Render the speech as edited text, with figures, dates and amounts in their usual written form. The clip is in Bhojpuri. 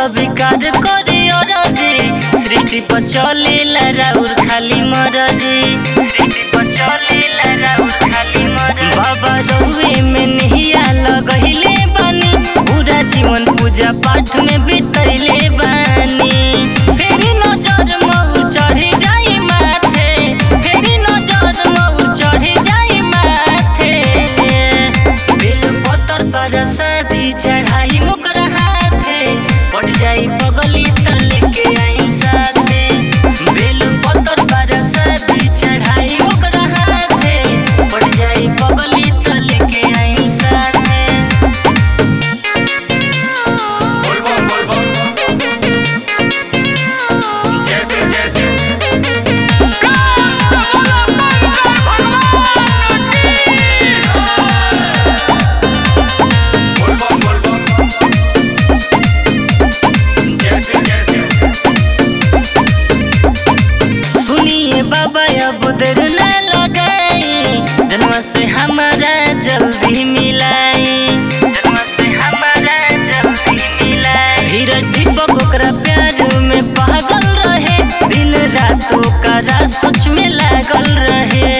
स्वीकार करे अरजी, सृष्टि पर चलेला राउर खाली मरजी, सृष्टि पर चलेला राउर खाली मरजी। बाबा रउए में नहिया लगहिले बानी, पूरा जीवन पूजा पाठ में बितैले बानी। फेरी नजर मऊ चढ़ी जाई माथे, फेरी नजर मऊ चढ़ी जाई माथे। बेल पत्तर पर शादी चढ़ाई ओकरा हाथे, पड़ जाई पगली त लेके आई साथे। बेल पत्तर पर शादी चढ़ाई ओकरा हाथे, पड़ जाई पगली त लेके आई साथे। बोल बम जैसे जैसे बोल बम जैसे जैसे। सुनिए बाबा अब देर न लगाई, जन्म से हमारा जल्दी मिलाई, जन्म से हमारा जल्दी मिलाई। धीरज दीपक ओकरा प्यार में पागल रहे, दिन रात ओकरा सोच में लागल रहे।